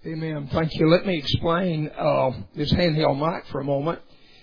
Amen. Thank you. Let me explain this handheld mic for a moment.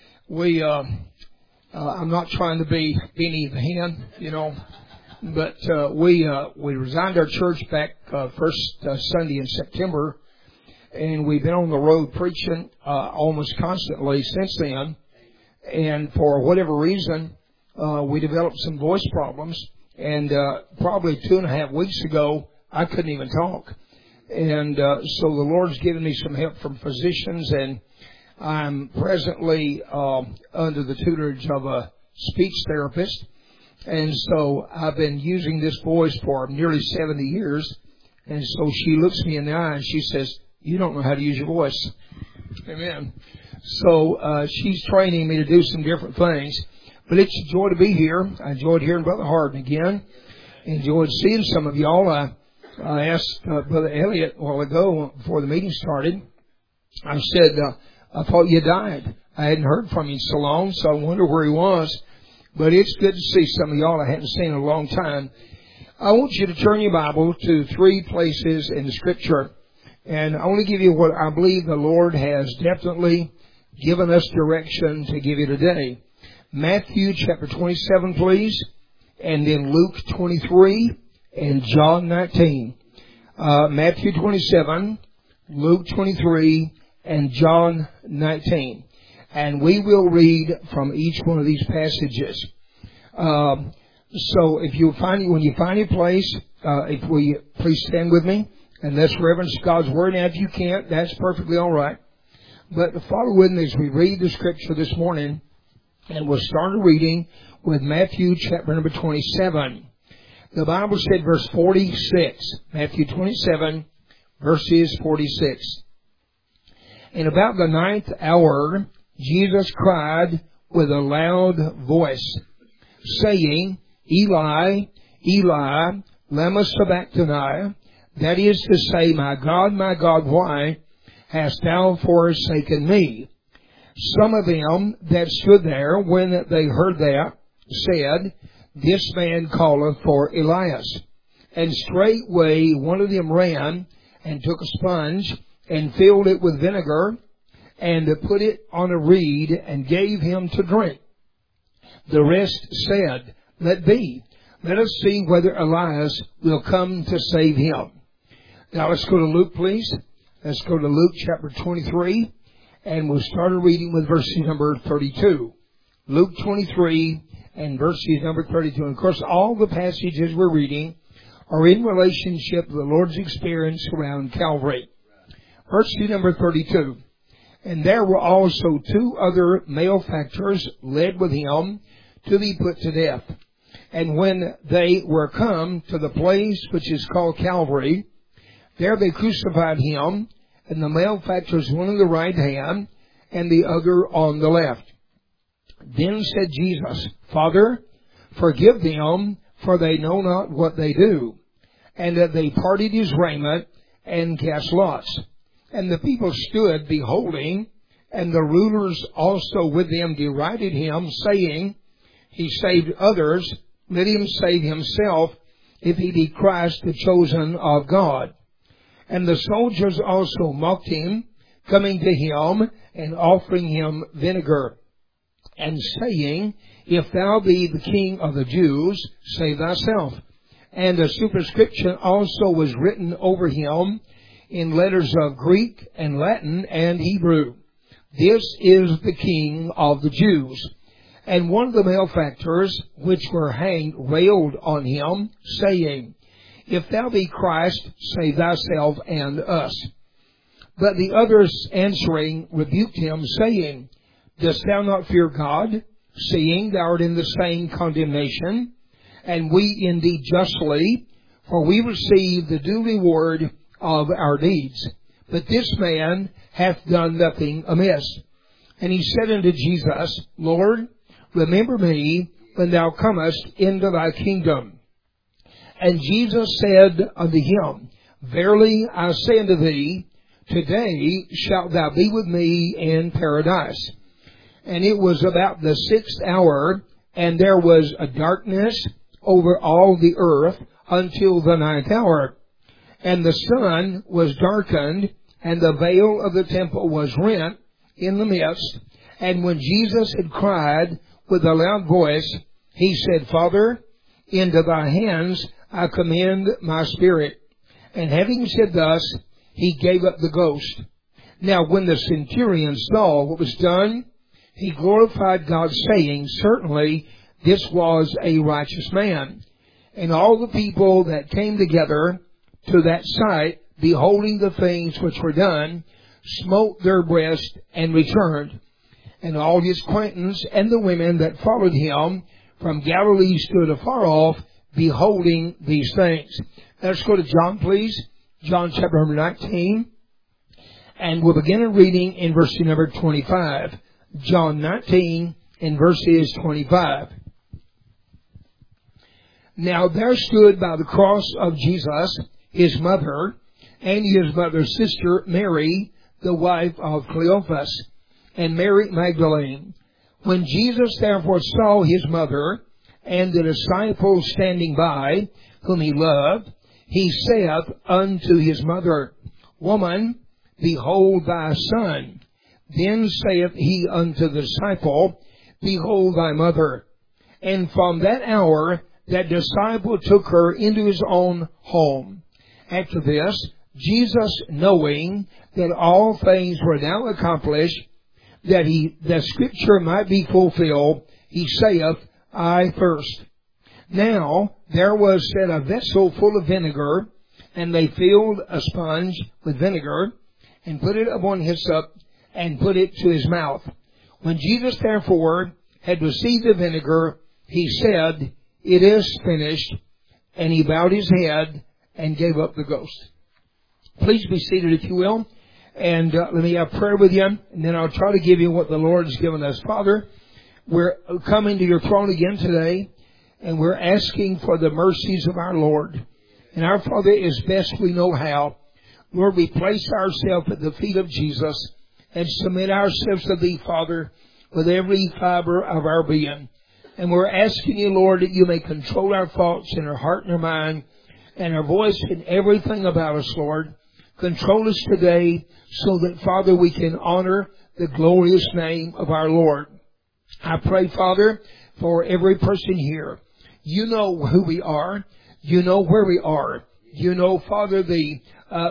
I'm not trying to be Benny the Hen, but we resigned our church back first Sunday in September, and we've been on the road preaching almost constantly since then. And for whatever reason, we developed some voice problems, and probably 2.5 weeks ago, I couldn't even talk. And so the Lord's given me some help from physicians, and I'm presently under the tutorage of a speech therapist. And so I've been using this voice for nearly 70 years. And so she looks me in the eye and she says, "You don't know how to use your voice." Amen. So she's training me to do some different things. But it's a joy to be here. I enjoyed hearing Brother Harden again. Enjoyed seeing some of y'all. I asked Brother Elliott a while ago before the meeting started. I said, I thought you died. I hadn't heard from you in so long, so I wonder where he was. But it's good to see some of y'all I hadn't seen in a long time. I want you to turn your Bible to 3 places in the Scripture. And I want to give you what I believe the Lord has definitely given us direction to give you today. Matthew chapter 27, please. And then Luke 23. And John 19, Matthew 27, Luke 23, and John 19. And we will read from each one of these passages. So when you find a place, if we please stand with me, and let's reverence God's Word. Now, if you can't, that's perfectly all right. But follow with me as we read the Scripture this morning, and we'll start reading with Matthew chapter number 27. The Bible said verse 46, Matthew 27, verses 46. And about the 9th hour, Jesus cried with a loud voice, saying, Eli, Eli, lama sabachthani, that is to say, my God, why hast thou forsaken me? Some of them that stood there, when they heard that, said, This man calleth for Elias. And straightway one of them ran and took a sponge and filled it with vinegar and put it on a reed and gave him to drink. The rest said, Let be. Let us see whether Elias will come to save him. Now let's go to Luke, please. Let's go to Luke chapter 23, and we'll start reading with verse number 32. Luke 23 and verses number 32. And of course, all the passages we're reading are in relationship to the Lord's experience around Calvary. Verse number 32. And there were also 2 other malefactors led with him to be put to death. And when they were come to the place which is called Calvary, there they crucified him, and the malefactors, one on the right hand, and the other on the left. Then said Jesus, Father, forgive them, for they know not what they do. And that they parted his raiment and cast lots. And the people stood beholding, and the rulers also with them derided him, saying, He saved others, let him save himself, if he be Christ, the chosen of God. And the soldiers also mocked him, coming to him and offering him vinegar, and saying, If thou be the King of the Jews, save thyself. And a superscription also was written over him in letters of Greek and Latin and Hebrew, This is the King of the Jews. And one of the malefactors which were hanged railed on him, saying, If thou be Christ, save thyself and us. But the others answering rebuked him, saying, Dost thou not fear God, seeing thou art in the same condemnation? And we indeed justly, for we receive the due reward of our deeds. But this man hath done nothing amiss. And he said unto Jesus, Lord, remember me when thou comest into thy kingdom. And Jesus said unto him, Verily I say unto thee, today shalt thou be with me in paradise. And it was about the 6th hour, and there was a darkness over all the earth until the 9th hour. And the sun was darkened, and the veil of the temple was rent in the midst. And when Jesus had cried with a loud voice, he said, Father, into thy hands I commend my spirit. And having said thus, he gave up the ghost. Now when the centurion saw what was done, he glorified God, saying, certainly this was a righteous man. And all the people that came together to that sight, beholding the things which were done, smote their breasts and returned. And all his acquaintance and the women that followed him from Galilee stood afar off, beholding these things. Let's go to John, please. John chapter number 19. And we'll begin reading in verse number 25. John 19 and verses 25. Now there stood by the cross of Jesus his mother and his mother's sister Mary, the wife of Cleophas, and Mary Magdalene. When Jesus therefore saw his mother and the disciples standing by, whom he loved, he saith unto his mother, Woman, behold thy son. Then saith he unto the disciple, Behold thy mother. And from that hour that disciple took her into his own home. After this, Jesus, knowing that all things were now accomplished, that Scripture might be fulfilled, he saith, I thirst. Now there was set a vessel full of vinegar, and they filled a sponge with vinegar, and put it upon hyssop, and put it to his mouth. When Jesus therefore had received the vinegar, he said, It is finished. And he bowed his head and gave up the ghost. Please be seated if you will. And let me have prayer with you, and then I'll try to give you what the Lord has given us. Father, we're coming to your throne again today, and we're asking for the mercies of our Lord. And our Father, as best we know how, Lord, we place ourselves at the feet of Jesus and submit ourselves to Thee, Father, with every fiber of our being. And we're asking you, Lord, that you may control our thoughts and our heart and our mind and our voice and everything about us, Lord. Control us today so that, Father, we can honor the glorious name of our Lord. I pray, Father, for every person here. You know who we are. You know where we are. You know, Father, the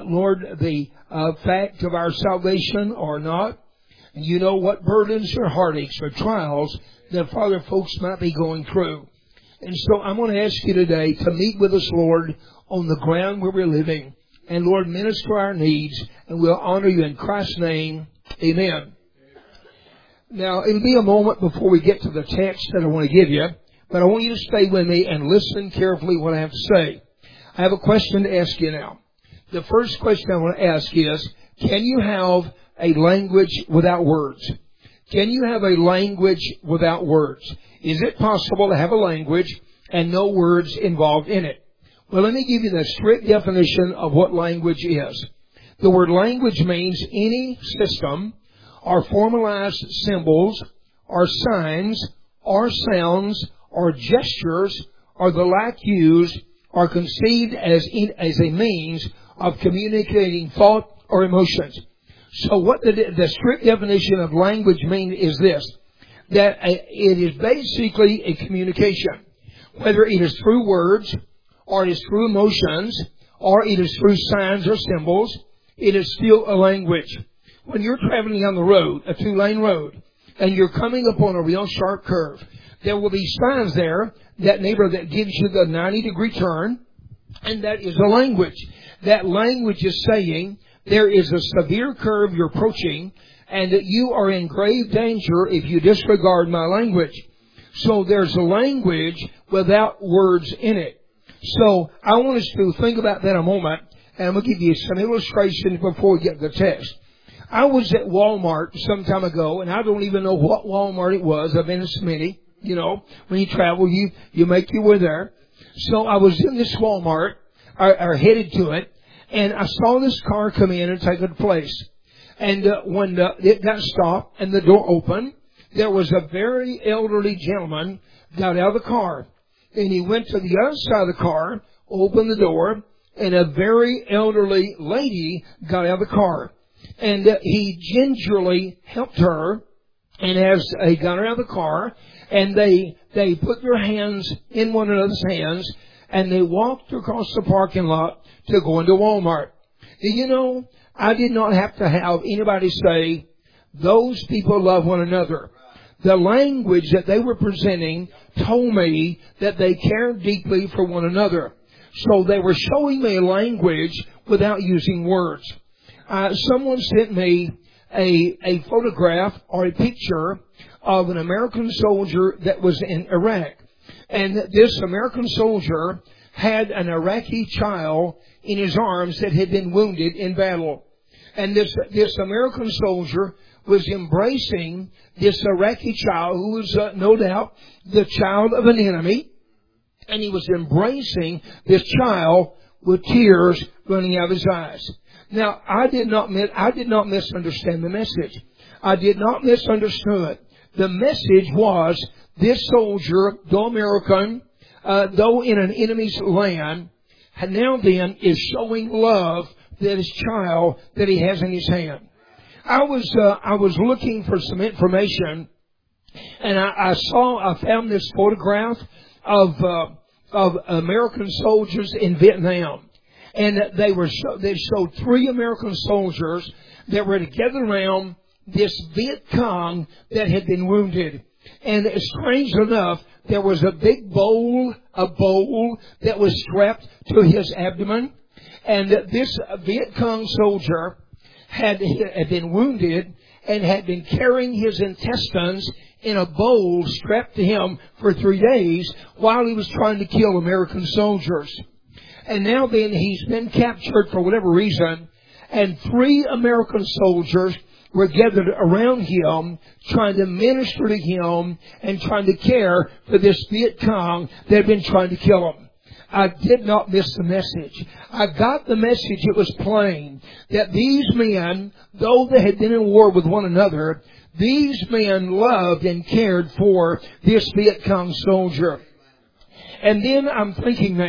fact of our salvation or not. And you know what burdens or heartaches or trials that, Father, folks might be going through. And so I'm going to ask you today to meet with us, Lord, on the ground where we're living. And, Lord, minister our needs, and we'll honor you in Christ's name. Amen. Now, it'll be a moment before we get to the text that I want to give you, but I want you to stay with me and listen carefully what I have to say. I have a question to ask you now. The first question I want to ask is, can you have a language without words? Can you have a language without words? Is it possible to have a language and no words involved in it? Well, let me give you the strict definition of what language is. The word language means any system or formalized symbols or signs or sounds or gestures or the like used or conceived as a means of communicating thought or emotions. So what the strict definition of language means is this, that it is basically a communication, whether it is through words, or it is through emotions, or it is through signs or symbols, it is still a language. When you're traveling on the road, a 2-lane road, and you're coming upon a real sharp curve, there will be signs there, that gives you the 90-degree turn, and that is a language. That language is saying there is a severe curve you're approaching, and that you are in grave danger if you disregard my language. So there's a language without words in it. So I want us to think about that a moment, and I'm going to give you some illustrations before we get to the text. I was at Walmart some time ago, and I don't even know what Walmart it was. I've been in so many. You know, when you travel, you make your way there. So I was in this Walmart, or headed to it, and I saw this car come in and take its place. And when it got stopped and the door opened, there was a very elderly gentleman got out of the car. And he went to the other side of the car, opened the door, and a very elderly lady got out of the car. And he gingerly helped her, and as he got her out of the car, and they put their hands in one another's hands, and they walked across the parking lot to go into Walmart. You know, I did not have to have anybody say, those people love one another. The language that they were presenting told me that they cared deeply for one another. So they were showing me language without using words. Someone sent me a photograph or a picture of an American soldier that was in Iraq. And this American soldier had an Iraqi child in his arms that had been wounded in battle. And this American soldier was embracing this Iraqi child who was no doubt the child of an enemy. And he was embracing this child with tears running out of his eyes. Now, I did not misunderstand the message. I did not misunderstand. The message was this soldier, though American, though in an enemy's land, now then is showing love to his child that he has in his hand. I was looking for some information, and I found this photograph of American soldiers in Vietnam. And they showed 3 American soldiers that were together around this Viet Cong that had been wounded. And strange enough, there was a big bowl that was strapped to his abdomen. And this Viet Cong soldier had been wounded and had been carrying his intestines in a bowl strapped to him for 3 days while he was trying to kill American soldiers. And now then he's been captured for whatever reason, and 3 American soldiers were gathered around him trying to minister to him and trying to care for this Viet Cong that had been trying to kill him. I did not miss the message. I got the message. It was plain that these men, though they had been in war with one another, these men loved and cared for this Viet Cong soldier. And then I'm thinking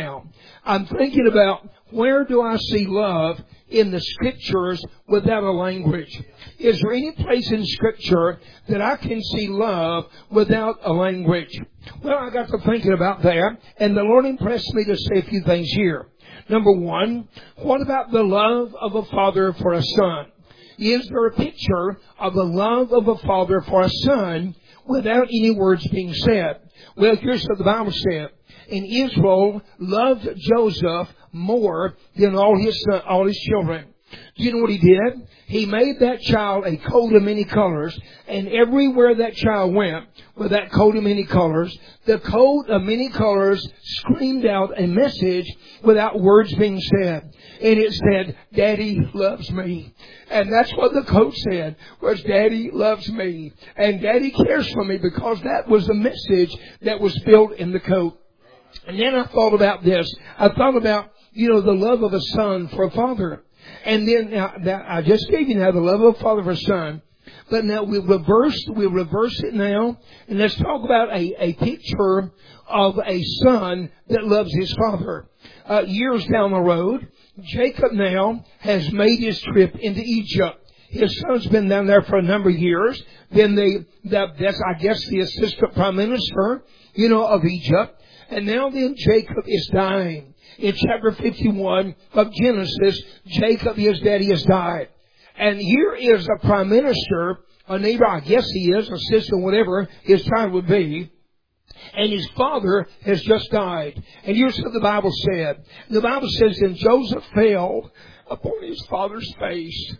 about where do I see love in the Scriptures without a language? Is there any place in Scripture that I can see love without a language? Well, I got to thinking about that, and the Lord impressed me to say a few things here. Number 1, what about the love of a father for a son? Is there a picture of the love of a father for a son without any words being said? Well, here's what the Bible said. And Israel loved Joseph more than all his children. Do you know what he did? He made that child a coat of many colors, and everywhere that child went with that coat of many colors, the coat of many colors screamed out a message without words being said. And it said, Daddy loves me. And that's what the coat said, was Daddy loves me. And Daddy cares for me, because that was the message that was built in the coat. And then I thought about this. I thought about, the love of a son for a father. And then I just gave you now the love of a father for a son. But now we'll reverse it now. And let's talk about a picture of a son that loves his father. Years down the road, Jacob now has made his trip into Egypt. His son's been down there for a number of years. Then that's I guess the assistant prime minister, of Egypt. And now then Jacob is dying. In chapter 51 of Genesis, Jacob, his daddy, has died. And here is a prime minister, a neighbor, I guess he is, assistant, whatever his title would be. And his father has just died. And here's what the Bible said. The Bible says, then Joseph fell upon his father's face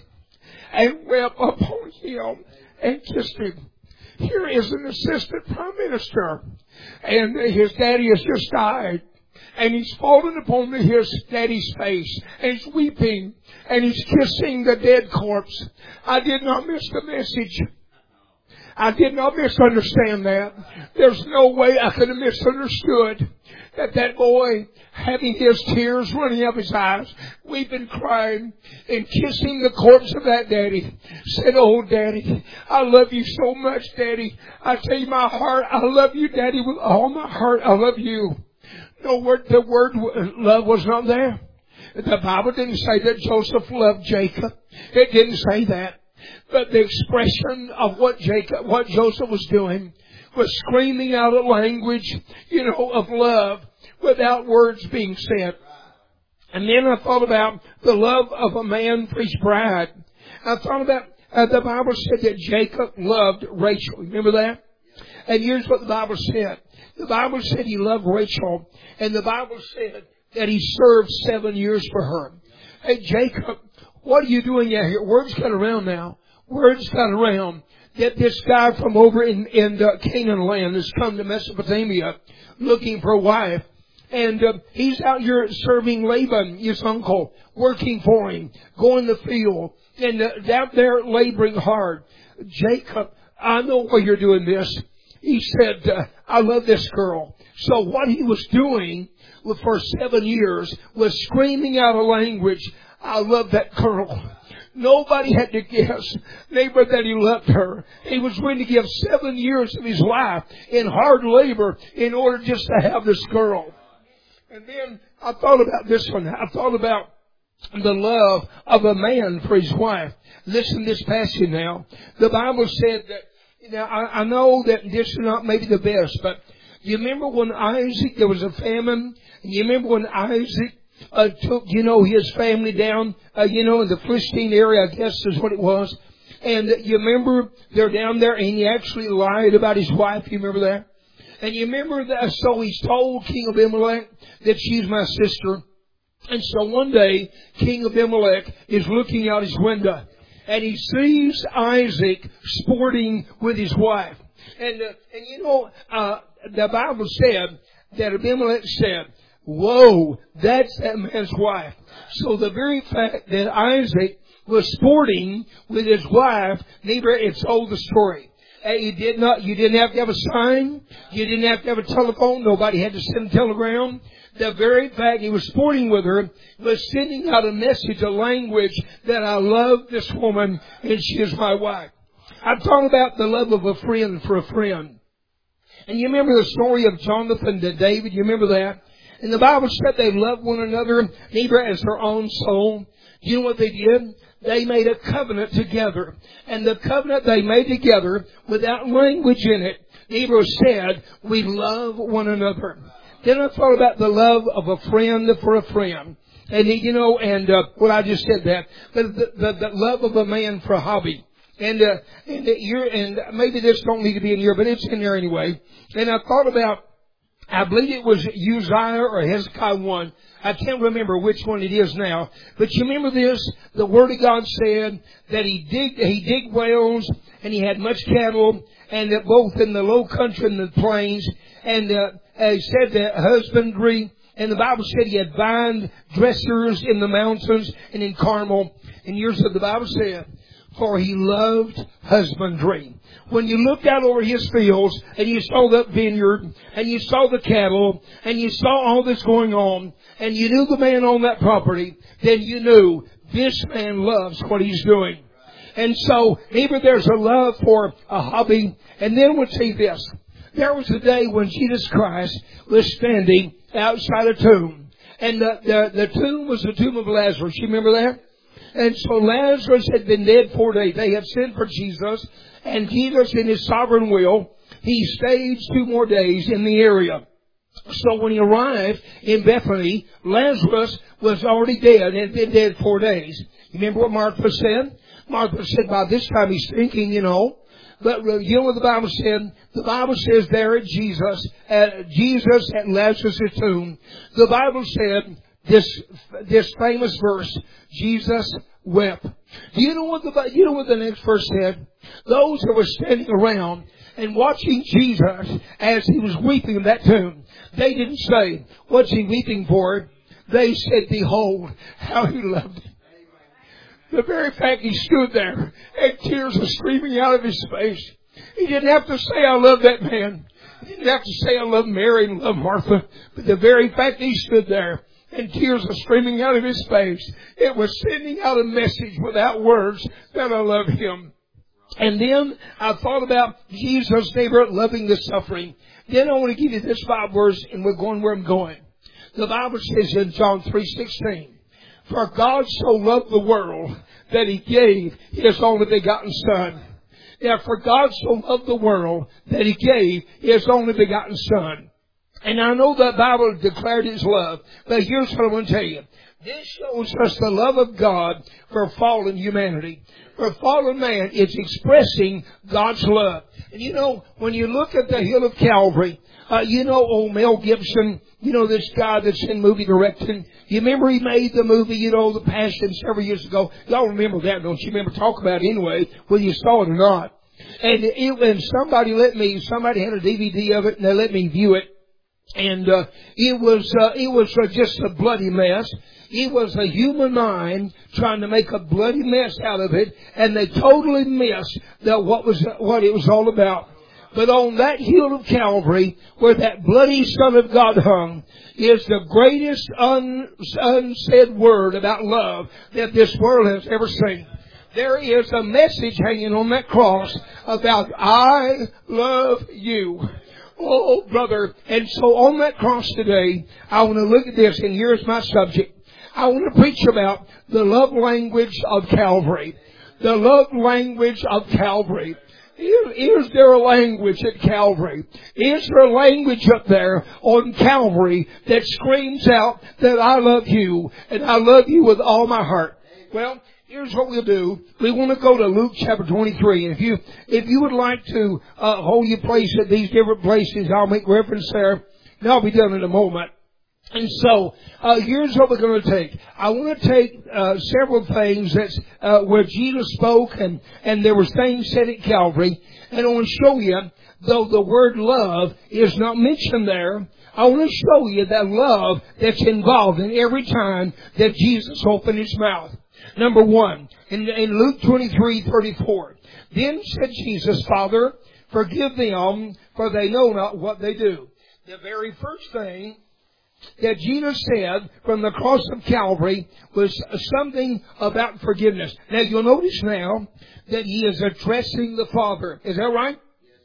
and wept upon him and kissed him. Here is an assistant prime minister, and his daddy has just died. And he's fallen upon his daddy's face, and he's weeping, and he's kissing the dead corpse. I did not miss the message. I did not misunderstand that. There's no way I could have misunderstood that boy, having his tears running out of his eyes, weeping, crying, and kissing the corpse of that daddy, said, oh, Daddy, I love you so much, Daddy. I tell you, my heart, I love you, Daddy, with all my heart. I love you. No word, the word love was not there. The Bible didn't say that Joseph loved Jacob. It didn't say that. But the expression of what Joseph was doing was screaming out a language, of love without words being said. And then I thought about the love of a man for his bride. I thought about, the Bible said that Jacob loved Rachel. Remember that? And here's what the Bible said. The Bible said he loved Rachel, and the Bible said that he served 7 years for her. Hey, Jacob, what are you doing out here? Word's got around now. Word's got around that this guy from over in Canaan land has come to Mesopotamia looking for a wife. And he's out here serving Laban, his uncle, working for him, going to the field, and out there laboring hard. Jacob, I know why you're doing this. He said, I love this girl. So what he was doing for 7 years was screaming out a language, I love that girl. Nobody had to guess, neighbor, that he loved her. He was willing to give 7 years of his life in hard labor in order just to have this girl. And then I thought about this one. I thought about the love of a man for his wife. Listen to this passage now. The Bible said that, I know that this is not maybe the best, but you remember when Isaac, there was a famine, and you remember when Isaac took, his family down, in the Philistine area, I guess is what it was. And you remember they're down there, and he actually lied about his wife. You remember that? And you remember that, so he's told King Abimelech that she's my sister. And so one day, King Abimelech is looking out his window, and he sees Isaac sporting with his wife. And the Bible said that Abimelech said, whoa, that's that man's wife. So the very fact that Isaac was sporting with his wife, it told the story. You didn't have to have a sign. You didn't have to have a telephone. Nobody had to send a telegram. The very fact he was sporting with her was sending out a message, a language that I love this woman and she is my wife. I'm talking about the love of a friend for a friend. And you remember the story of Jonathan to David? You remember that? And the Bible said they loved one another, neither as their own soul. Do you know what they did? They made a covenant together. And the covenant they made together, without language in it, neither said, we love one another. Then I thought about the love of a friend for a friend. And, I just said that. But the love of a man for a hobby. And maybe this don't need to be in here, but it's in there anyway. And I thought about, I believe it was Uzziah or Hezekiah 1. I can't remember which one it is now. But you remember this? The Word of God said that he digged wells and he had much cattle, and that both in the low country and the plains. And he said that husbandry. And the Bible said he had vine dressers in the mountains and in Carmel. And here's what the Bible said. For he loved husbandry. When you looked out over his fields and you saw that vineyard and you saw the cattle and you saw all this going on and you knew the man on that property, then you knew this man loves what he's doing. And so either there's a love for a hobby, and then we'll see this. There was a day when Jesus Christ was standing outside a tomb. And the tomb was the tomb of Lazarus. You remember that? And so Lazarus had been dead 4 days. They had sent for Jesus. And Jesus, in his sovereign will, he stayed 2 more days in the area. So when he arrived in Bethany, Lazarus was already dead and had been dead 4 days. You remember what Martha said? Martha said, by this time he's thinking, But you know what the Bible said? The Bible says there at Jesus at Lazarus' tomb, the Bible said this famous verse, Jesus wept. Do you know what the next verse said? Those who were standing around and watching Jesus as he was weeping in that tomb, they didn't say, what's he weeping for? They said, behold, how he loved him. The very fact he stood there and tears were streaming out of his face. He didn't have to say, I love that man. He didn't have to say, I love Mary and love Martha. But the very fact he stood there and tears were streaming out of his face, it was sending out a message without words that I love him. And then I thought about Jesus' neighbor loving the suffering. Then I want to give you this 5 words, and we're going where I'm going. The Bible says in John 3:16, For God so loved the world that He gave His only begotten Son. Yeah, for God so loved the world that He gave His only begotten Son. And I know the Bible declared His love, but here's what I want to tell you. This shows us the love of God for fallen humanity. For fallen man, it's expressing God's love. And you know, when you look at the hill of Calvary, old Mel Gibson, this guy that's in movie directing. You remember he made the movie, The Passion several years ago. Y'all remember that, don't you? Remember talk about it anyway, whether you saw it or not. And somebody had a DVD of it and they let me view it. And it was just a bloody mess. It was a human mind trying to make a bloody mess out of it, and they totally missed what it was all about. But on that hill of Calvary, where that bloody Son of God hung, is the greatest unsaid word about love that this world has ever seen. There is a message hanging on that cross about, I love you. Oh, brother. And so on that cross today, I want to look at this, and here's my subject. I want to preach about the love language of Calvary. The love language of Calvary. Is there a language at Calvary? Is there a language up there on Calvary that screams out that I love you, and I love you with all my heart? Well, here's what we'll do. We want to go to Luke chapter 23. And if you would like to hold your place at these different places, I'll make reference there. And I'll be done in a moment. And so, here's what we're going to take. I want to take several things that's where Jesus spoke, and there was things said at Calvary. And I want to show you, though the word love is not mentioned there, I want to show you that love that's involved in every time that Jesus opened His mouth. Number one, in Luke 23:34, then said Jesus, Father, forgive them, for they know not what they do. The very first thing that Jesus said from the cross of Calvary was something about forgiveness. Now you'll notice now that He is addressing the Father. Is that right?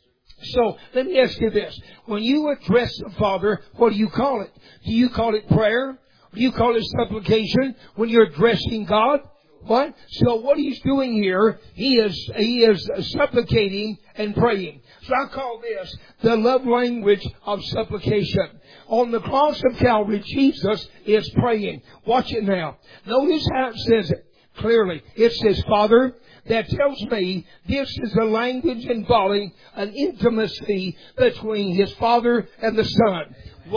So let me ask you this. When you address the Father, what do you call it? Do you call it prayer? Do you call it supplication when you're addressing God? What? So what He's doing here, He is supplicating and praying. So I call this the love language of supplication. On the cross of Calvary, Jesus is praying. Watch it now. Notice how it says it clearly. It says, Father. That tells me this is a language involving an intimacy between His Father and the Son.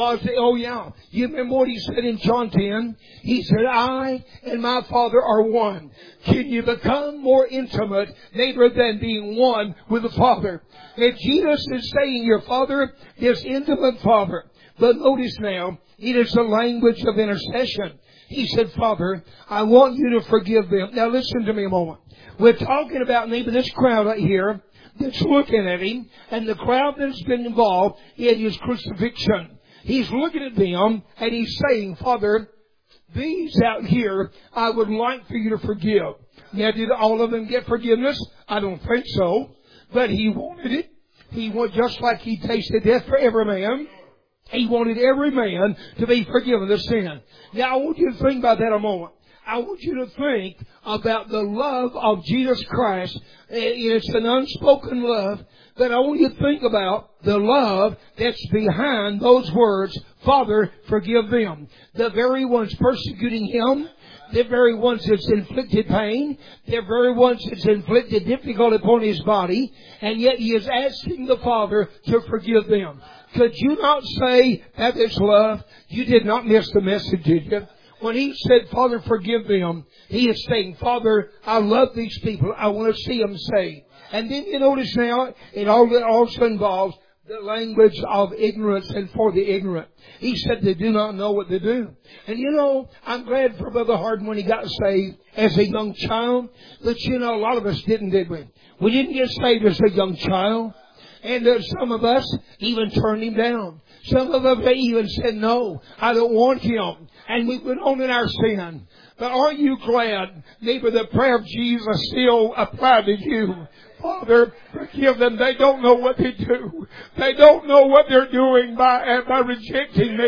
You remember what He said in John 10? He said, I and my Father are one. Can you become more intimate, neighbor, than being one with the Father? And Jesus is saying, your Father is intimate Father. But notice now, it is a language of intercession. He said, Father, I want you to forgive them. Now listen to me a moment. We're talking about maybe this crowd right here that's looking at Him, and the crowd that's been involved in His crucifixion. He's looking at them, and He's saying, Father, these out here, I would like for you to forgive. Now, did all of them get forgiveness? I don't think so. But He wanted it. He wanted, just like He tasted death for every man, He wanted every man to be forgiven of sin. Now, I want you to think about that a moment. I want you to think about the love of Jesus Christ. It's an unspoken love, but I want you to think about the love that's behind those words, Father, forgive them. The very ones persecuting Him, the very ones that's inflicted pain, the very ones that's inflicted difficulty upon His body, and yet He is asking the Father to forgive them. Could you not say that is love? You did not miss the message, did you? When He said, Father, forgive them, He is saying, Father, I love these people. I want to see them saved. And then you notice now, it also involves the language of ignorance and for the ignorant. He said they do not know what they do. And I'm glad for Brother Hardin when he got saved as a young child. But a lot of us didn't, did we? We didn't get saved as a young child. And some of us even turned Him down. Some of us even said, no, I don't want Him. And we went on in our sin. But aren't you glad, neighbor, the prayer of Jesus still applied to you? Father, forgive them. They don't know what they do. They don't know what they're doing by rejecting me.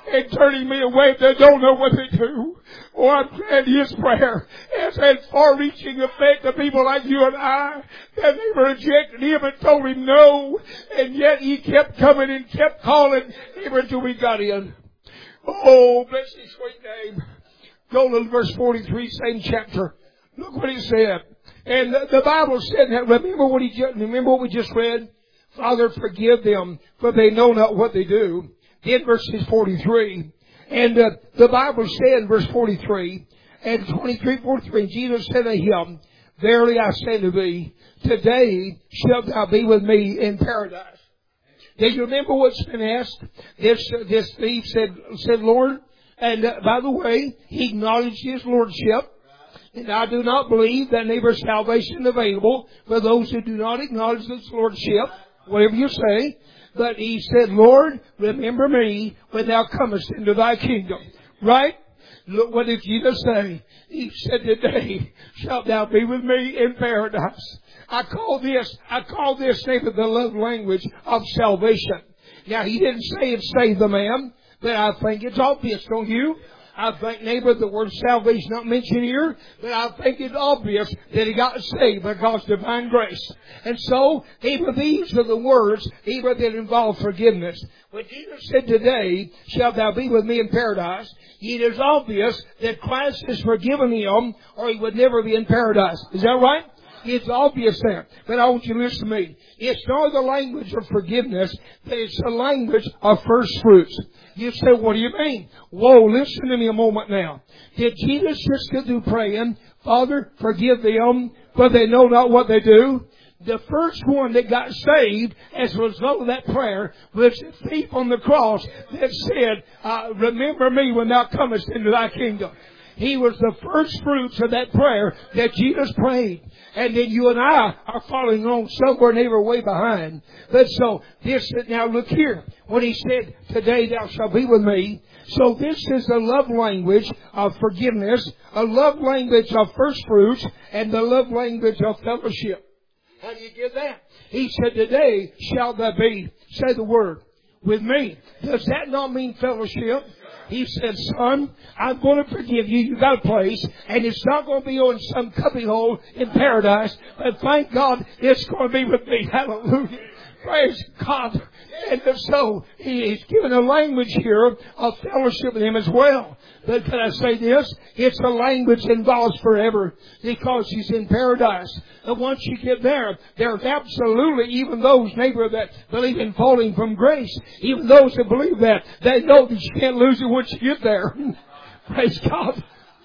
and turning me away that don't know what they do. Oh, I'm glad his prayer has had far-reaching effect on people like you and I, that they rejected him and told him no, and yet he kept coming and kept calling even until we got in. Oh, bless his sweet name. Go to verse 43, same chapter. Look what he said. And the Bible said that, remember what we just read? Father, forgive them, for they know not what they do. In verses 43. And the Bible said in verse 43, and 23, 43, Jesus said to him, verily I say to thee, today shalt thou be with me in paradise. Do you remember what's been asked? This thief said, Lord, and by the way, he acknowledged his lordship. And I do not believe that there's salvation available for those who do not acknowledge his lordship, whatever you say. But he said, Lord, remember me when thou comest into thy kingdom. Right? Look, what did Jesus say? He said, today shalt thou be with me in paradise. I call this neighbor the love language of salvation. Now, he didn't say it saved the man, but I think it's obvious, don't you? I think, neighbor, the word salvation not mentioned here, but I think it's obvious that he got saved by God's divine grace. And so, even these are the words, even that involve forgiveness. When Jesus said, today shalt thou be with me in paradise, it is obvious that Christ has forgiven him, or he would never be in paradise. Is that right? It's obvious there. But I want you to listen to me. It's not the language of forgiveness, but it's the language of first fruits. You say, what do you mean? Whoa, listen to me a moment now. Did Jesus just get through praying, Father, forgive them, for they know not what they do? The first one that got saved as a result of that prayer was the thief on the cross that said, remember me when thou comest into thy kingdom. He was the first fruits of that prayer that Jesus prayed. And then you and I are following on somewhere neighbor way behind. But so now look here. When he said, today thou shalt be with me. So this is the love language of forgiveness, a love language of first fruits, and the love language of fellowship. How do you get that? He said, today shalt thou be, say the word, with me. Does that not mean fellowship? He said, son, I'm going to forgive you. You got a place. And it's not going to be on some cubbyhole in paradise. But thank God it's going to be with me. Hallelujah. Praise God. And so he's given a language here of fellowship with him as well. But can I say this? It's a language that involves forever because he's in paradise. And once you get there, there's absolutely, even those, neighbor, that believe in falling from grace, even those that believe that, they know that you can't lose it once you get there. Praise God.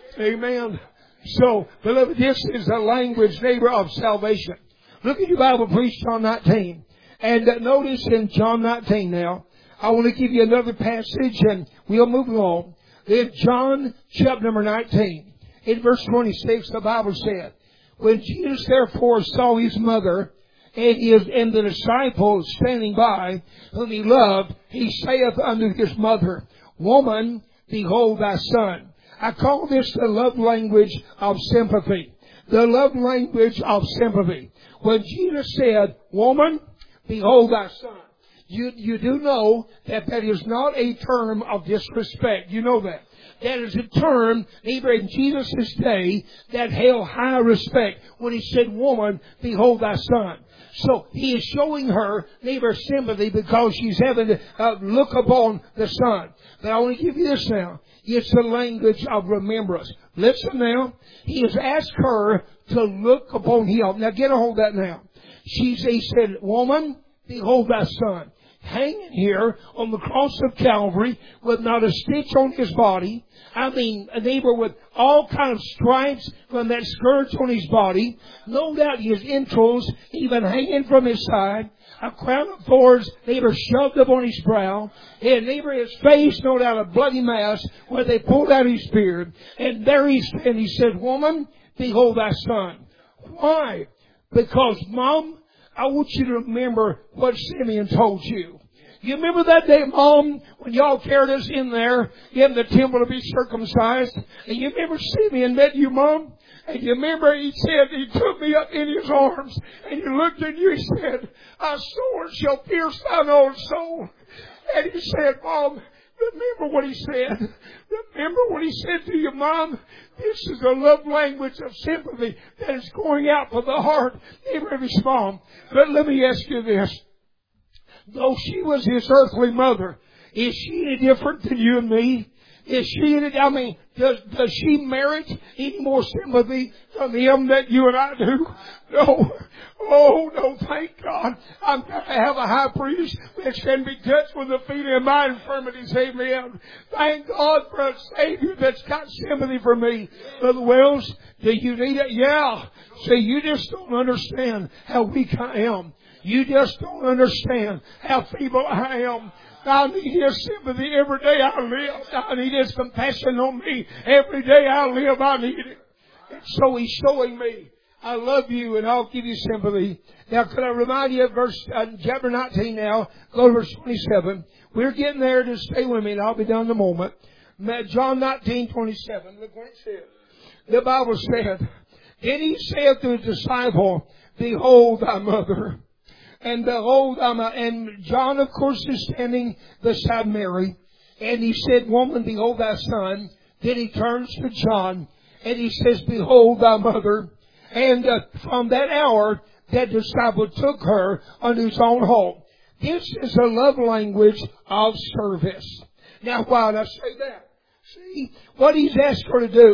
Amen. So, beloved, this is a language, neighbor, of salvation. Look at your Bible, please, John 19. And notice in John 19 now, I want to give you another passage and we'll move along. In John chapter number 19, in verse 26, the Bible said, when Jesus therefore saw his mother and the disciples standing by, whom he loved, he saith unto his mother, woman, behold thy son. I call this the love language of sympathy. The love language of sympathy. When Jesus said, woman, behold thy son. You do know that is not a term of disrespect. You know that. That is a term, even in Jesus' day, that held high respect when he said, woman, behold thy son. So he is showing her neighbor sympathy because she's having to look upon the son. But I want to give you this now. It's the language of remembrance. Listen now. He has asked her to look upon him. Now get a hold of that now. He said, woman, behold thy son. Hanging here on the cross of Calvary with not a stitch on his body. I mean, a neighbor with all kinds of stripes from that scourge on his body. No doubt his entrails even hanging from his side. A crown of thorns, neighbor, shoved up on his brow. And neighbor, his face, no doubt, a bloody mass where they pulled out his beard. And there he said, woman, behold thy son. Why? Because, Mom, I want you to remember what Simeon told you. You remember that day, Mom, when y'all carried us in there in the temple to be circumcised? And you remember Simeon met you, Mom? And you remember he said, he took me up in his arms. And he looked at you, he said, a sword shall pierce thine own soul. And he said, Mom, Remember what he said. Remember what he said to your mom. This is a love language of sympathy that is going out from the heart of every mom. But let me ask you this. Though she was his earthly mother, is she any different than you and me? Is she any, does she merit any more sympathy from him than you and I do? No. Oh, no, thank God. I'm going to have a high priest that can be touched with the feet of my infirmities. Amen. Thank God for a Savior that's got sympathy for me. Brother Wells, do you need it? Yeah. See, you just don't understand how weak I am. You just don't understand how feeble I am. I need His sympathy every day I live. I need His compassion on me every day I live. I need it. And so He's showing me, I love you and I'll give you sympathy. Now, could I remind you of chapter 19 now? Go to verse 27. We're getting there. Just stay with me and I'll be done in a moment. John 19:27. Look what it says. The Bible said, then He said to His disciple, behold thy mother. And behold, and John, of course, is standing beside Mary. And He said, woman, behold thy son. Then He turns to John and He says, behold thy mother. And from that hour, that disciple took her unto his own home. This is a love language of service. Now, why did I say that? See, what He's asked her to do,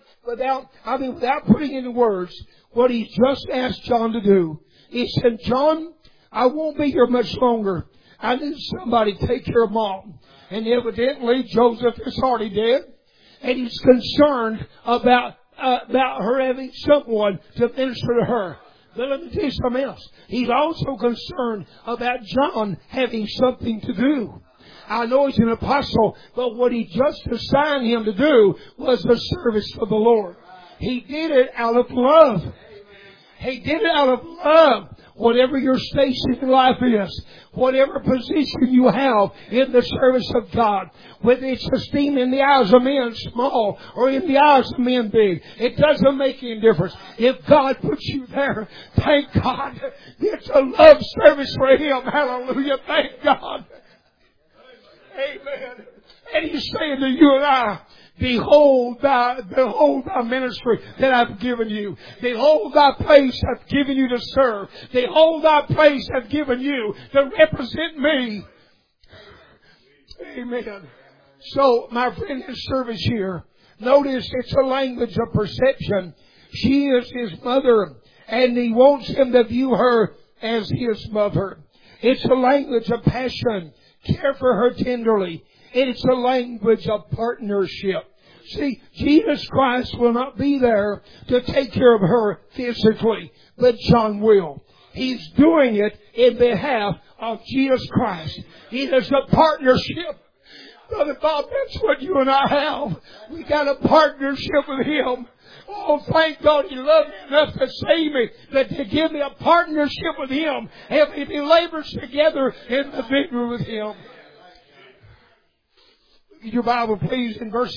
without putting into words, what He's just asked John to do. He said, John, I won't be here much longer. I need somebody to take care of Mom. And evidently, Joseph is already dead. And he's concerned about her having someone to minister to her. But let me tell you something else. He's also concerned about John having something to do. I know he's an apostle, but what He just assigned him to do was the service for the Lord. He did it out of love. He did it out of love. Whatever your station in life is, whatever position you have in the service of God, whether it's esteemed in the eyes of men small or in the eyes of men big, it doesn't make any difference. If God puts you there, thank God. It's a love service for Him. Hallelujah. Thank God. Amen. And He's saying to you and I, behold thy ministry that I've given you. Behold thy place I've given you to serve. Behold thy place I've given you to represent me. Amen. So, my friend in service here, notice it's a language of perception. She is his mother, and he wants him to view her as his mother. It's a language of passion. Care for her tenderly. It's a language of partnership. See, Jesus Christ will not be there to take care of her physically, but John will. He's doing it in behalf of Jesus Christ. It is a partnership. Brother Bob, that's what you and I have. We got a partnership with Him. Oh, thank God He loved me enough to save me, but to give me a partnership with Him. And He labors together in the victory with Him. Your Bible, please, in go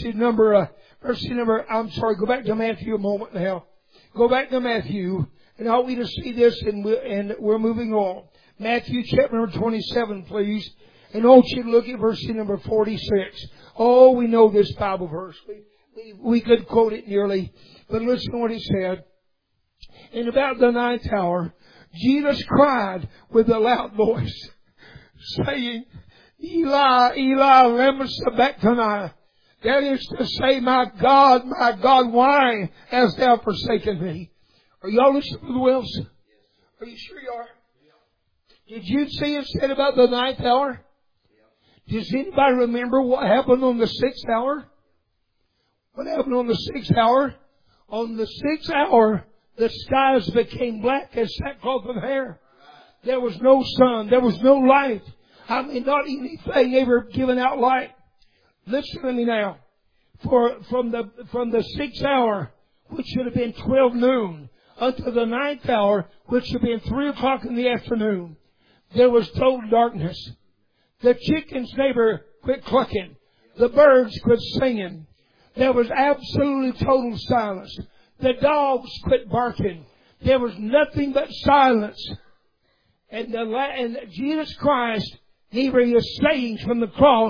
back to Matthew a moment now. Go back to Matthew, and I want you to see this, and we're moving on. Matthew chapter number 27, please. And I want you to look at verse number 46. Oh, we know this Bible verse. We could quote it nearly, but listen to what it said. In about the 9th hour, Jesus cried with a loud voice, saying, Eli, Eli, lema sabachthani. That is to say, my God, why hast thou forsaken me? Are y'all listening to the Wells? Are you sure you are? Did you see it said about the 9th hour? Does anybody remember what happened on the 6th hour? What happened on the 6th hour? On the 6th hour, the skies became black as sackcloth of hair. There was no sun. There was no light. I mean, not anything ever given out light. Listen to me now. From the 6th hour, which should have been 12 noon, until the 9th hour, which should have been 3 o'clock in the afternoon, there was total darkness. The chickens never quit clucking. The birds quit singing. There was absolutely total silence. The dogs quit barking. There was nothing but silence. And Jesus Christ, He was saying from the cross,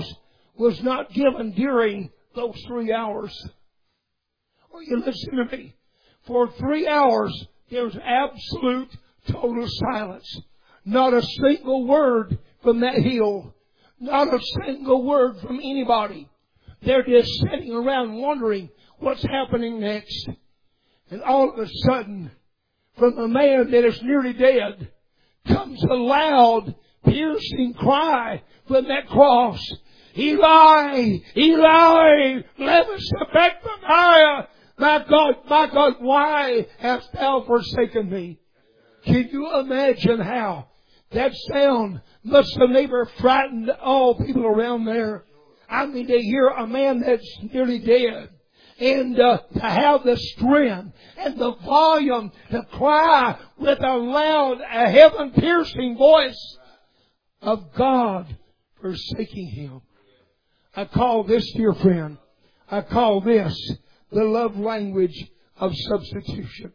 was not given during those 3 hours. Well, you listen to me. For 3 hours, there was absolute, total silence. Not a single word from that hill. Not a single word from anybody. They're just sitting around wondering what's happening next. And all of a sudden, from a man that is nearly dead, comes a loud, piercing cry from that cross. Eli, Eli, lema sabachthani. My God, why hast thou forsaken me? Can you imagine how that sound must have never frightened all people around there? I mean, to hear a man that's nearly dead and to have the strength and the volume to cry with a loud, heaven-piercing voice of God forsaking him. I call this, dear friend, I call this the love language of substitution.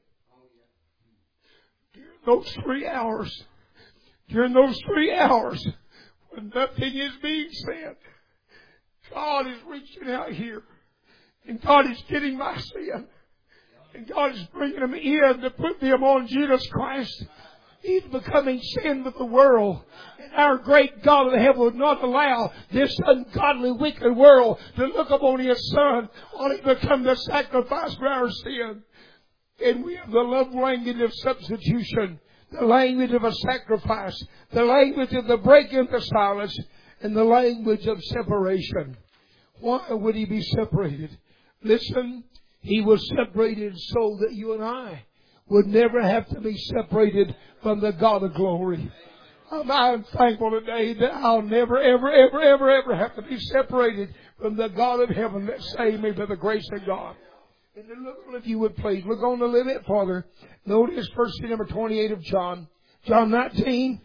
During those 3 hours, when nothing is being said, God is reaching out here, and God is getting my sin, and God is bringing them in to put them on Jesus Christ. He's becoming sin with the world. And our great God of heaven would not allow this ungodly, wicked world to look upon His Son while He become the sacrifice for our sin. And we have the love language of substitution, the language of a sacrifice, the language of the breaking of the silence, and the language of separation. Why would He be separated? Listen, He was separated so that you and I would never have to be separated from the God of glory. I'm thankful today that I'll never, ever have to be separated from the God of heaven that saved me by the grace of God. And then look, if you would please, look on a little bit farther. Notice verse number 28 of John. John 19,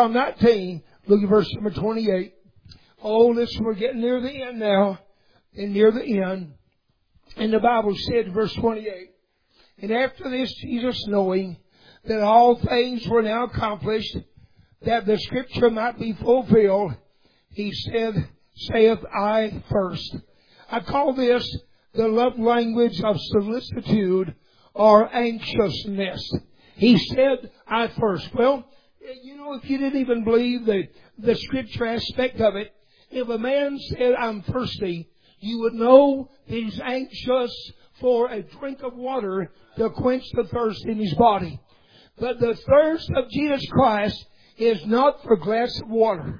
look at verse number 28. Oh, listen, we're getting near the end now. And near the end. And the Bible said, verse 28, and after this, Jesus, knowing that all things were now accomplished, that the Scripture might be fulfilled, He said, saith, I first. I call this the love language of solicitude or anxiousness. He said, I first. Well, you know, if you didn't even believe the Scripture aspect of it, if a man said, I'm thirsty, you would know that he's anxious for a drink of water to quench the thirst in his body. But the thirst of Jesus Christ is not for a glass of water.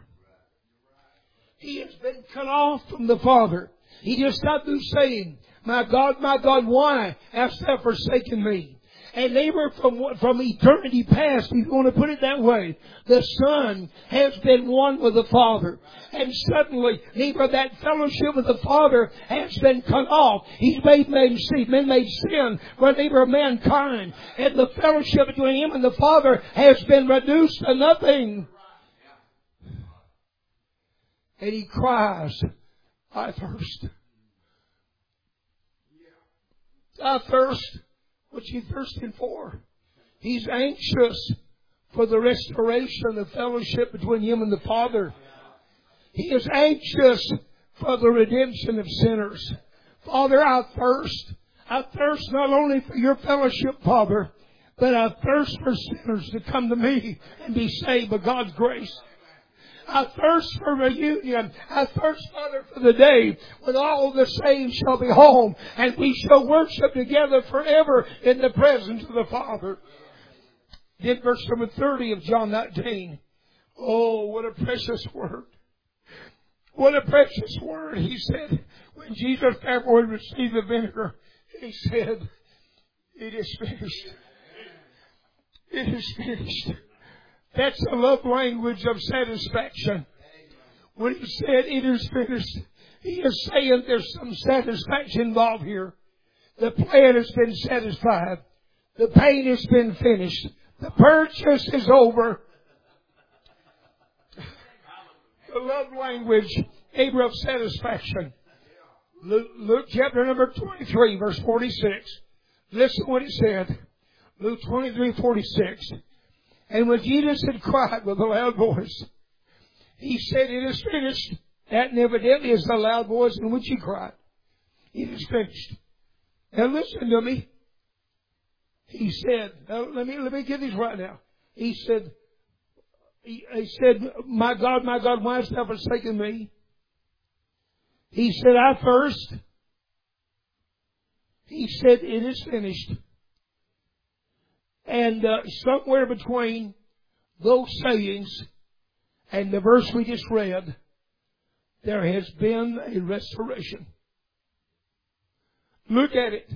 He has been cut off from the Father. He just got through saying, my God, why hast thou forsaken me? And neighbor, from eternity past, he's going to put it that way. The Son has been one with the Father. And suddenly, neighbor, that fellowship with the Father has been cut off. He's been made sin for neighbor of mankind. And the fellowship between Him and the Father has been reduced to nothing. And He cries, I thirst. I thirst. What's He thirsting for? He's anxious for the restoration of fellowship between Him and the Father. He is anxious for the redemption of sinners. Father, I thirst. I thirst not only for your fellowship, Father, but I thirst for sinners to come to me and be saved by God's grace. I thirst for reunion. I thirst, Father, for the day when all the saved shall be home and we shall worship together forever in the presence of the Father. Then verse number 30 of John 19. Oh, what a precious word. What a precious word. He said, when Jesus after he received the vinegar, He said, it is finished. It is finished. That's the love language of satisfaction. When He said it is finished, He is saying there's some satisfaction involved here. The plan has been satisfied. The pain has been finished. The purchase is over. The love language, of satisfaction. Luke chapter number 23, verse 46. Listen to what it said. Luke 23, 46. And when Jesus had cried with a loud voice, He said, it is finished. That evidently is the loud voice in which he cried. It is finished. Now listen to me. He said, let me get this right now. He said, my God, why hast thou forsaken me? He said, I thirst. He said, it is finished. And somewhere between those sayings and the verse we just read, there has been a restoration. Look at it.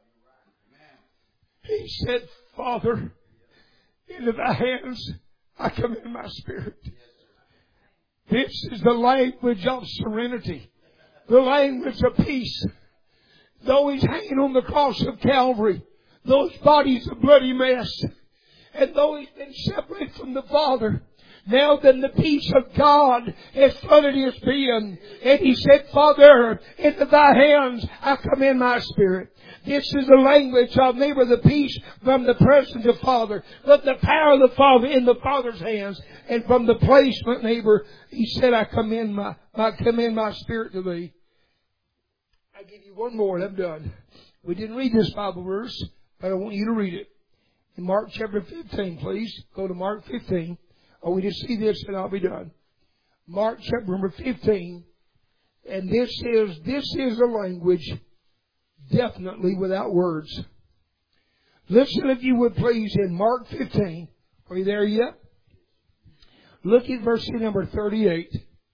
He said, Father, into thy hands I commend my spirit. This is the language of serenity, the language of peace. Though he's hanging on the cross of Calvary, though his body's a bloody mess, and though he's been separated from the Father, now then the peace of God has flooded his being. And he said, Father, into thy hands I commend my spirit. This is the language of, neighbor, the peace from the presence of Father. But the power of the Father in the Father's hands. And from the placement, neighbor, he said, I commend my spirit to thee. I give you one more and I'm done. We didn't read this Bible verse, but I want you to read it. In Mark chapter 15, please. Go to Mark 15. Oh, we just see this and I'll be done. Mark chapter number 15. And this is a language definitely without words. Listen, if you would please, in Mark 15. Are you there yet? Look at verse number 38.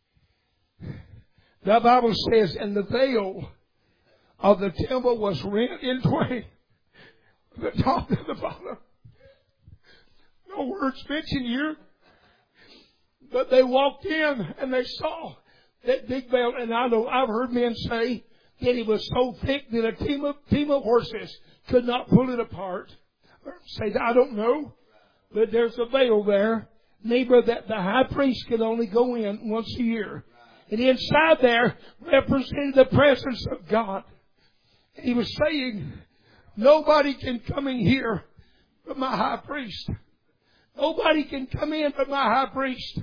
The Bible says, and the veil of the temple was rent in twain, the top and the bottom. No words mentioned here. But they walked in and they saw that big veil. And I know I've heard men say that it was so thick that a team of horses could not pull it apart. Or say, I don't know. But there's a veil there, neighbor, that the high priest could only go in once a year. And inside there represented the presence of God. And he was saying, nobody can come in here but my high priest. Nobody can come in but my high priest.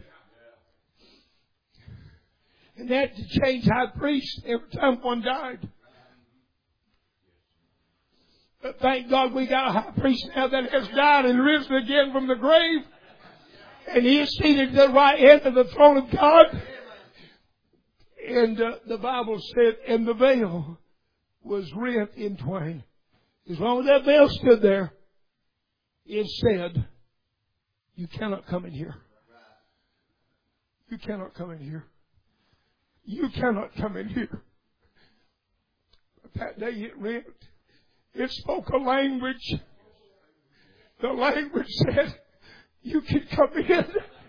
And they had to change high priests every time one died. But thank God we got a high priest now that has died and risen again from the grave. And he is seated at the right hand of the throne of God. And the Bible said, and the veil was rent in twain. As long as that veil stood there, it said, you cannot come in here. You cannot come in here. You cannot come in here. But that day it rent. It spoke a language. The language said, you can come in.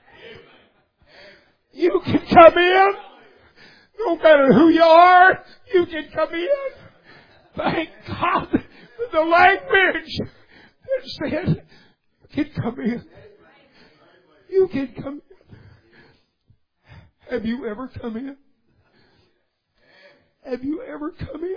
You can come in. No matter who you are, you can come in. Thank God for the language that said, you can come in. You can come in. Have you ever come in? Have you ever come in?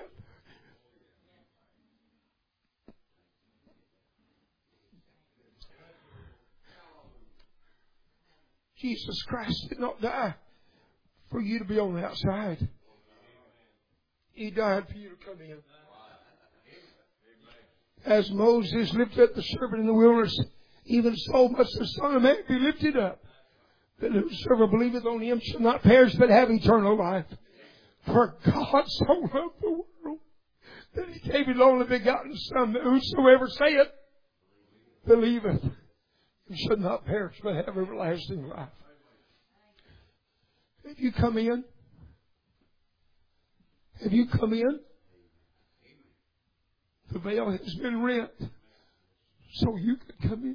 Jesus Christ did not die for you to be on the outside. He died for you to come in. As Moses lifted up the serpent in the wilderness, even so must the Son of Man be lifted up, that whosoever believeth on him shall not perish but have eternal life. For God so loved the world that he gave his only begotten Son, that whosoever saith, believeth, and should not perish but have everlasting life. Have you come in? Have you come in? The veil has been rent so you can come in.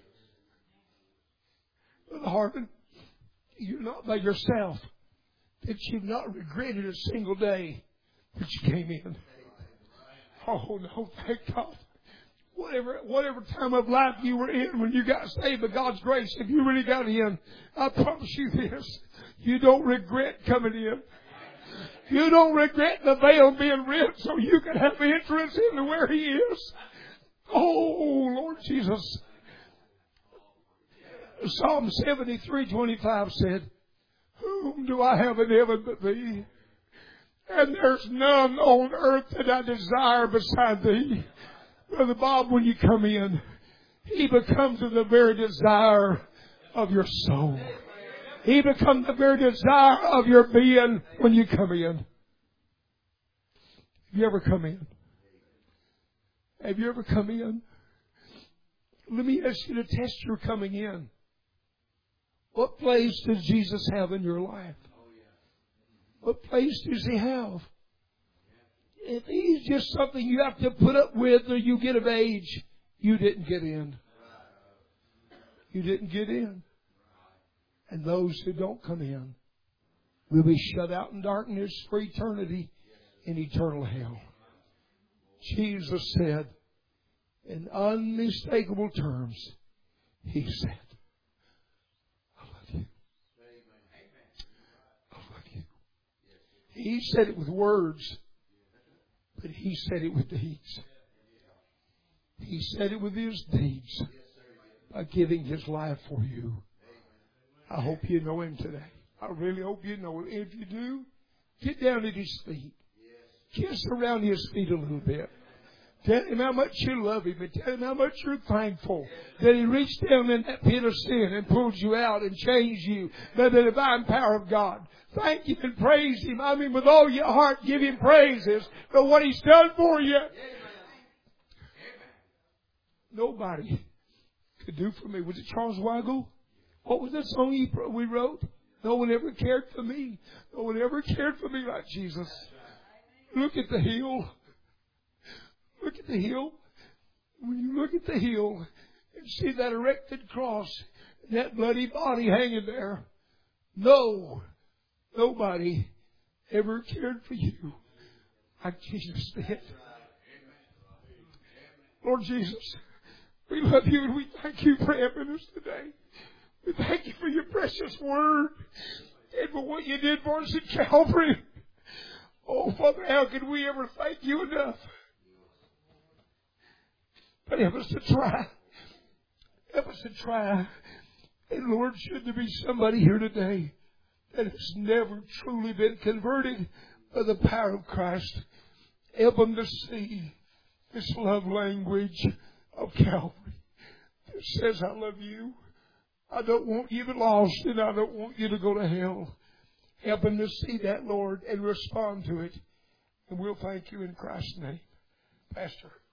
Brother Harvin, you're not by yourself. That you've not regretted a single day that you came in. Oh no, thank God. Whatever time of life you were in when you got saved by God's grace, if you really got in, I promise you this, you don't regret coming in. You don't regret the veil being rent so you can have entrance into where He is. Oh, Lord Jesus. Psalm 73:25 said, who Whom do I have in heaven but Thee? And there's none on earth that I desire beside Thee. Brother Bob, when you come in, He becomes the very desire of your soul. He becomes the very desire of your being when you come in. Have you ever come in? Have you ever come in? Let me ask you to test your coming in. What place does Jesus have in your life? What place does He have? If He's just something you have to put up with or you get of age, you didn't get in. You didn't get in. And those who don't come in will be shut out in darkness for eternity in eternal hell. Jesus said in unmistakable terms, He said, I love you. I love you. He said it with words, but He said it with deeds. He said it with His deeds by giving His life for you. I hope you know Him today. I really hope you know Him. If you do, get down at His feet. Kiss around His feet a little bit. Tell Him how much you love Him and tell Him how much you're thankful that He reached down in that pit of sin and pulled you out and changed you by the divine power of God. Thank Him and praise Him. I mean, with all your heart, give Him praises for what He's done for you. Nobody could do for me. Was it Charles Weigel? What was that song we wrote? No one ever cared for me. No one ever cared for me like Jesus. Look at the hill. Look at the hill. When you look at the hill and see that erected cross, and that bloody body hanging there, nobody ever cared for you like Jesus did. Lord Jesus, we love You and we thank You for helping us today. We thank You for Your precious word and for what You did for us at Calvary. Oh, Father, how could we ever thank You enough? But help us to try. Help us to try. And Lord, should there be somebody here today that has never truly been converted by the power of Christ, help them to see this love language of Calvary that says, I love You. I don't want you to be lost and I don't want you to go to hell. Help them to see that, Lord, and respond to it. And we'll thank You in Christ's name. Pastor.